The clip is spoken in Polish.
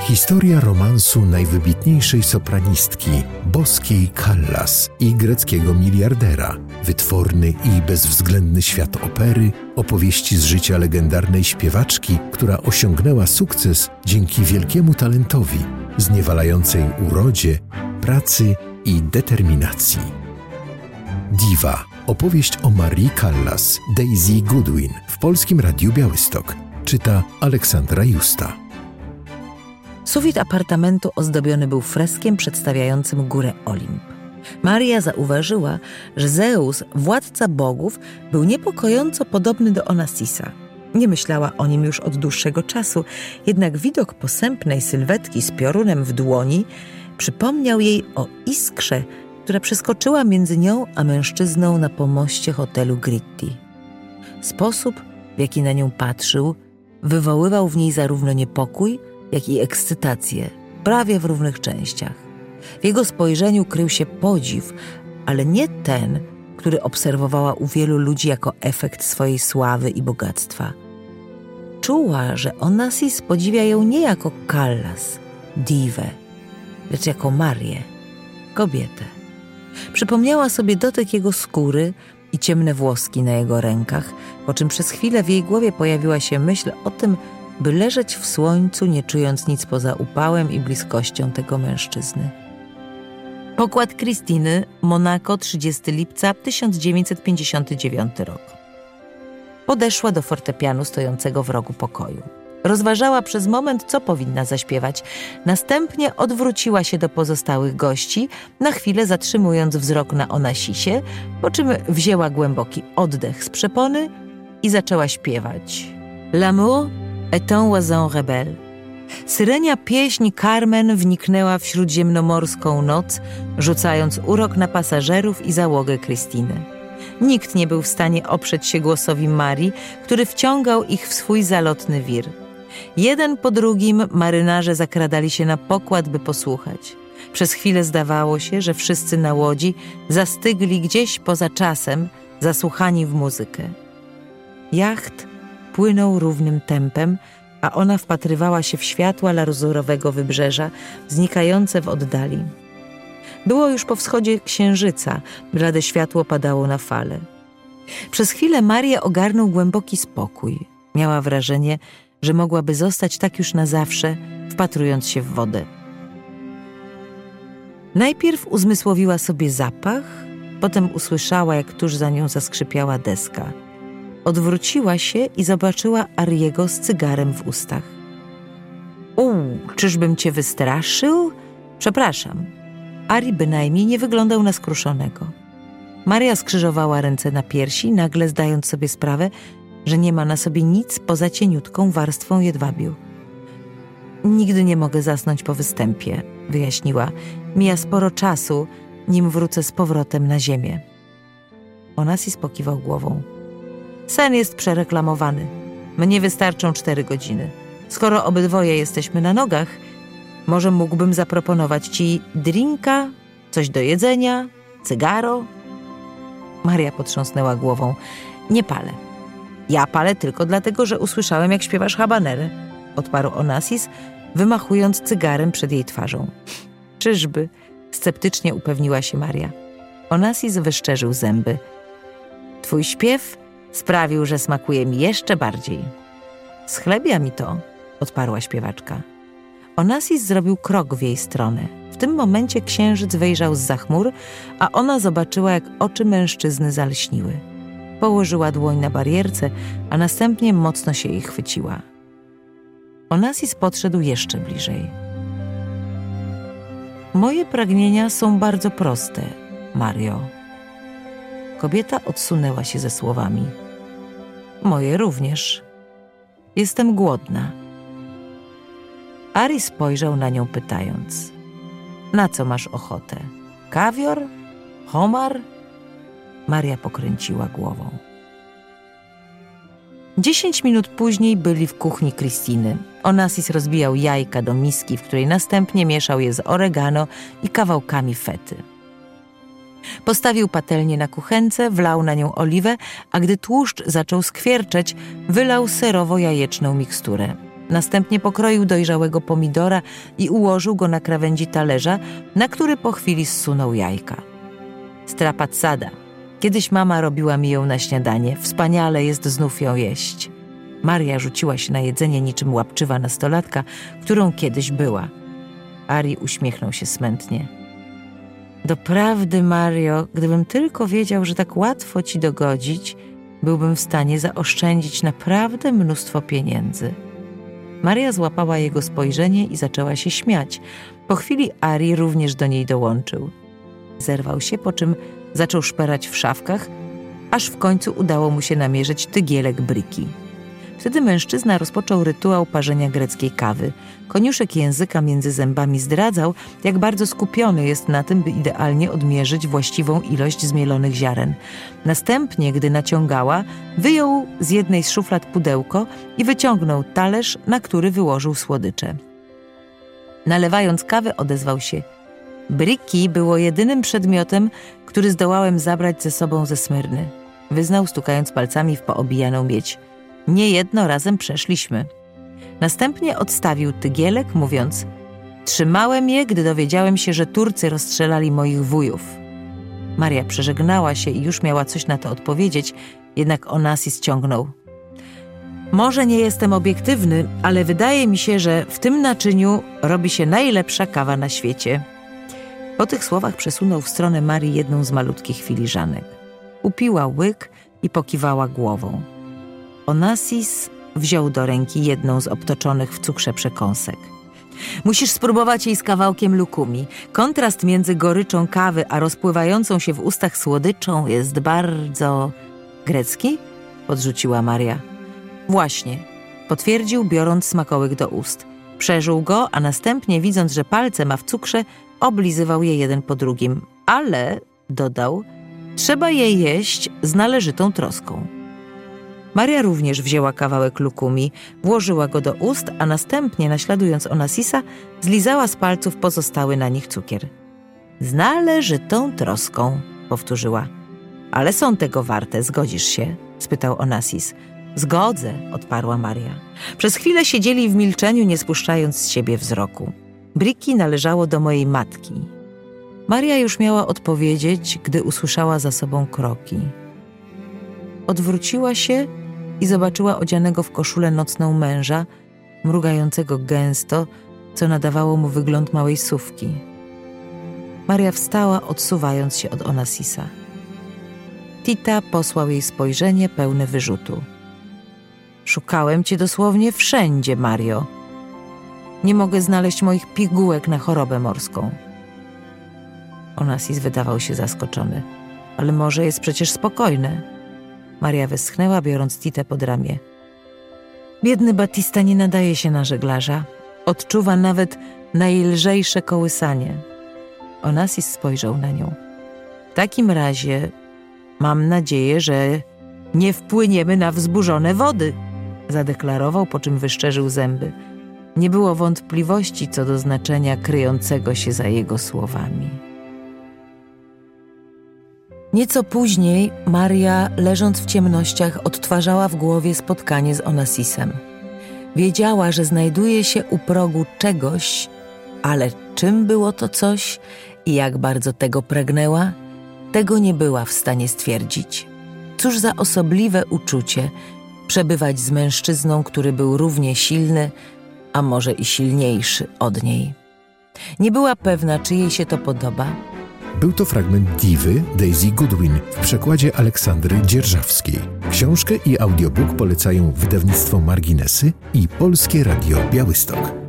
Historia romansu najwybitniejszej sopranistki, boskiej Callas i greckiego miliardera, wytworny i bezwzględny świat opery, opowieści z życia legendarnej śpiewaczki, która osiągnęła sukces dzięki wielkiemu talentowi, zniewalającej urodzie, pracy i determinacji. Diva. Opowieść o Marii Callas, Daisy Goodwin w Polskim Radiu Białystok. Czyta Aleksandra Justa. Sufit apartamentu ozdobiony był freskiem przedstawiającym górę Olimp. Maria zauważyła, że Zeus, władca bogów, był niepokojąco podobny do Onassisa. Nie myślała o nim już od dłuższego czasu, jednak widok posępnej sylwetki z piorunem w dłoni przypomniał jej o iskrze, która przeskoczyła między nią a mężczyzną na pomoście hotelu Gritti. Sposób, w jaki na nią patrzył, wywoływał w niej zarówno niepokój, jak i ekscytację, prawie w równych częściach. W jego spojrzeniu krył się podziw, ale nie ten, który obserwowała u wielu ludzi jako efekt swojej sławy i bogactwa. Czuła, że Onassis podziwia ją nie jako Callas, diwę, lecz jako Marię, kobietę. Przypomniała sobie dotyk jego skóry i ciemne włoski na jego rękach, po czym przez chwilę w jej głowie pojawiła się myśl o tym, by leżeć w słońcu, nie czując nic poza upałem i bliskością tego mężczyzny. Pokład Krystyny, Monako, 30 lipca 1959 rok. Podeszła do fortepianu stojącego w rogu pokoju. Rozważała przez moment, co powinna zaśpiewać. Następnie odwróciła się do pozostałych gości, na chwilę zatrzymując wzrok na Onassisie, po czym wzięła głęboki oddech z przepony i zaczęła śpiewać. L'amour est un oiseau rebelle. Syrenia pieśń Carmen wniknęła w śródziemnomorską noc, rzucając urok na pasażerów i załogę Krystyny. Nikt nie był w stanie oprzeć się głosowi Marii, który wciągał ich w swój zalotny wir. Jeden po drugim marynarze zakradali się na pokład, by posłuchać. Przez chwilę zdawało się, że wszyscy na łodzi zastygli gdzieś poza czasem, zasłuchani w muzykę. Jacht płynął równym tempem, a ona wpatrywała się w światła lazurowego wybrzeża, znikające w oddali. Było już po wschodzie księżyca, blade światło padało na fale. Przez chwilę Marię ogarnął głęboki spokój. Miała wrażenie, że mogłaby zostać tak już na zawsze, wpatrując się w wodę. Najpierw uzmysłowiła sobie zapach, potem usłyszała, jak tuż za nią zaskrzypiała deska. Odwróciła się i zobaczyła Ariego z cygarem w ustach. Czyżbym cię wystraszył? Przepraszam. Ari bynajmniej nie wyglądał na skruszonego. Maria skrzyżowała ręce na piersi, nagle zdając sobie sprawę, że nie ma na sobie nic poza cieniutką warstwą jedwabiu. Nigdy nie mogę zasnąć po występie, wyjaśniła. Mija sporo czasu, nim wrócę z powrotem na ziemię. Onassis pokiwał głową. Sen jest przereklamowany. Mnie wystarczą 4 godziny. Skoro obydwoje jesteśmy na nogach, może mógłbym zaproponować ci drinka, coś do jedzenia, cygaro? Maria potrząsnęła głową. Nie palę. Ja palę tylko dlatego, że usłyszałem, jak śpiewasz habanerę, odparł Onassis, wymachując cygarem przed jej twarzą. Czyżby? Sceptycznie upewniła się Maria. Onassis wyszczerzył zęby. Twój śpiew sprawił, że smakuje mi jeszcze bardziej. Schlebia mi to, odparła śpiewaczka. Onassis zrobił krok w jej stronę. W tym momencie księżyc wyjrzał zza chmur, a ona zobaczyła, jak oczy mężczyzny zalśniły. Położyła dłoń na barierce, a następnie mocno się jej chwyciła. Onassis podszedł jeszcze bliżej. Moje pragnienia są bardzo proste, Mario. Kobieta odsunęła się ze słowami. Moje również. Jestem głodna. Ari spojrzał na nią pytając. Na co masz ochotę? Kawior? Homar? Maria pokręciła głową. 10 minut później byli w kuchni Krystyny. Onassis rozbijał jajka do miski, w której następnie mieszał je z oregano i kawałkami fety. Postawił patelnię na kuchence, wlał na nią oliwę, a gdy tłuszcz zaczął skwierczeć, wylał serowo-jajeczną miksturę. Następnie pokroił dojrzałego pomidora i ułożył go na krawędzi talerza, na który po chwili zsunął jajka. Strapazzada. Kiedyś mama robiła mi ją na śniadanie. Wspaniale jest znów ją jeść. Maria rzuciła się na jedzenie niczym łapczywa nastolatka, którą kiedyś była. Ari uśmiechnął się smętnie. Doprawdy, Mario, gdybym tylko wiedział, że tak łatwo ci dogodzić, byłbym w stanie zaoszczędzić naprawdę mnóstwo pieniędzy. Maria złapała jego spojrzenie i zaczęła się śmiać. Po chwili Ari również do niej dołączył. Zerwał się, po czym zaczął szperać w szafkach, aż w końcu udało mu się namierzyć tygielek briki. Wtedy mężczyzna rozpoczął rytuał parzenia greckiej kawy. Koniuszek języka między zębami zdradzał, jak bardzo skupiony jest na tym, by idealnie odmierzyć właściwą ilość zmielonych ziaren. Następnie, gdy naciągała, wyjął z jednej z szuflad pudełko i wyciągnął talerz, na który wyłożył słodycze. Nalewając kawę, odezwał się: briki było jedynym przedmiotem, który zdołałem zabrać ze sobą ze Smyrny. Wyznał, stukając palcami w poobijaną miedź. Niejedno razem przeszliśmy. Następnie odstawił tygielek, mówiąc: trzymałem je, gdy dowiedziałem się, że Turcy rozstrzelali moich wujów. Maria przeżegnała się i już miała coś na to odpowiedzieć, jednak Onassis ciągnął: może nie jestem obiektywny, ale wydaje mi się, że w tym naczyniu robi się najlepsza kawa na świecie. Po tych słowach przesunął w stronę Marii jedną z malutkich filiżanek. Upiła łyk i pokiwała głową. Onassis wziął do ręki jedną z obtoczonych w cukrze przekąsek. Musisz spróbować jej z kawałkiem lukumi. Kontrast między goryczą kawy a rozpływającą się w ustach słodyczą jest bardzo... Grecki? Podrzuciła Maria. Właśnie, potwierdził, biorąc smakołyk do ust. Przeżył go, a następnie, widząc, że palce ma w cukrze, oblizywał je jeden po drugim. Ale, dodał, trzeba je jeść z należytą troską. Maria również wzięła kawałek lukumi, włożyła go do ust, a następnie, naśladując Onassisa, zlizała z palców pozostały na nich cukier. Z należytą troską, powtórzyła. Ale są tego warte, zgodzisz się? Spytał Onassis. Zgodzę, odparła Maria. Przez chwilę siedzieli w milczeniu, nie spuszczając z siebie wzroku. Briki należało do mojej matki. Maria już miała odpowiedzieć, gdy usłyszała za sobą kroki. Odwróciła się i zobaczyła odzianego w koszulę nocną męża, mrugającego gęsto, co nadawało mu wygląd małej sówki. Maria wstała, odsuwając się od Onassisa. Tita posłał jej spojrzenie pełne wyrzutu. Szukałem cię dosłownie wszędzie, Mario. Nie mogę znaleźć moich pigułek na chorobę morską. Onassis wydawał się zaskoczony. Ale morze jest przecież spokojne. Maria westchnęła, biorąc Titę pod ramię. Biedny Battista nie nadaje się na żeglarza. Odczuwa nawet najlżejsze kołysanie. Onassis spojrzał na nią. W takim razie mam nadzieję, że nie wpłyniemy na wzburzone wody, zadeklarował, po czym wyszczerzył zęby. Nie było wątpliwości co do znaczenia kryjącego się za jego słowami. Nieco później Maria, leżąc w ciemnościach, odtwarzała w głowie spotkanie z Onassisem. Wiedziała, że znajduje się u progu czegoś, ale czym było to coś i jak bardzo tego pragnęła, tego nie była w stanie stwierdzić. Cóż za osobliwe uczucie przebywać z mężczyzną, który był równie silny, a może i silniejszy od niej. Nie była pewna, czy jej się to podoba. Był to fragment Diwy Daisy Goodwin w przekładzie Aleksandry Dzierżawskiej. Książkę i audiobook polecają wydawnictwo Marginesy i Polskie Radio Białystok.